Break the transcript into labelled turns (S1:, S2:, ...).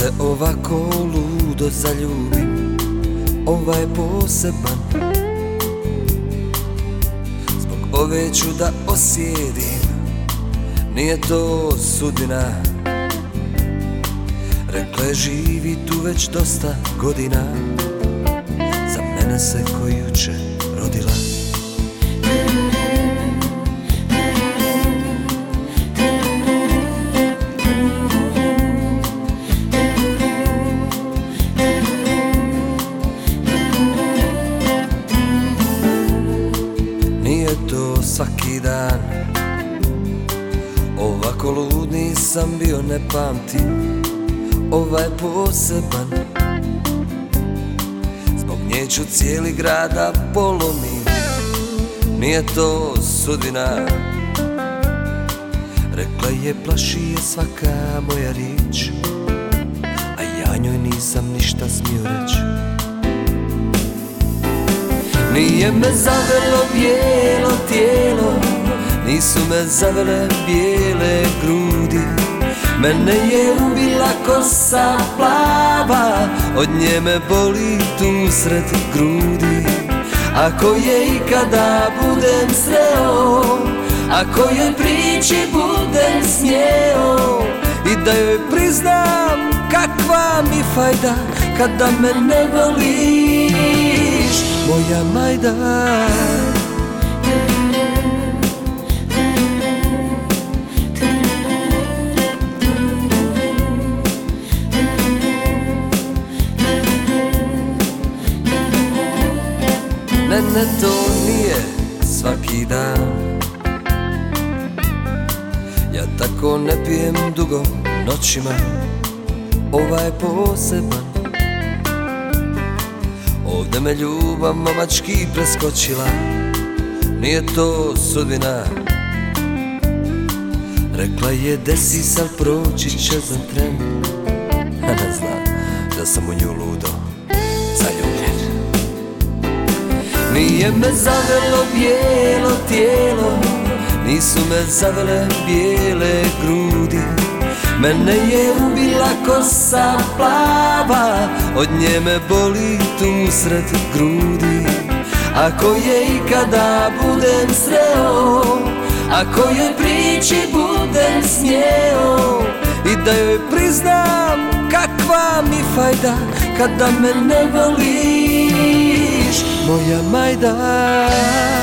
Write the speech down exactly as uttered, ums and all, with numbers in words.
S1: se ovako ludo zaljubim, ovaj poseban. Zbog ove ću da osjedim, nije to sudbina. Rekla je živi tu već dosta godina, za mene se ko juče rodila. Nije to svaki dan, ovako lud nisam bio, ne pamtim. Ovaj poseban, zbog nje ću cijeli grad da polomim. Nije to sudbina. Rekla je plaši je svaka moja riječ, a ja njoj nisam ništa smio reći. Nije me zavelo bijelo tijelo, nisu me zavele bijele grudi. Mene je ubila kosa plava, od nje me boli tu sred grudi. Ako je ikada budem sreo, ako joj priči budem smijeo, i da joj priznam kakva mi fajda kada me ne voliš, moja majda. Ne, ne, to nije svaki dan. Ja tako ne pijem dugo noćima, ovaj poseban. Ovdje me ljubav mamački preskočila, nije to sudbina. Rekla je desi se, proći će za tren, a ne zna da sam u nju ludo zaljubljen. Nije me zavelo bijelo tijelo, nisu me zavele bijele grudi. Mene je ubila kosa plava, od nje me boli tu sred grudi. Ako je ikada budem sreo, ako joj priči budem smijeo, i da joj priznam kakva mi fajda kada me ne voliš, moja majda.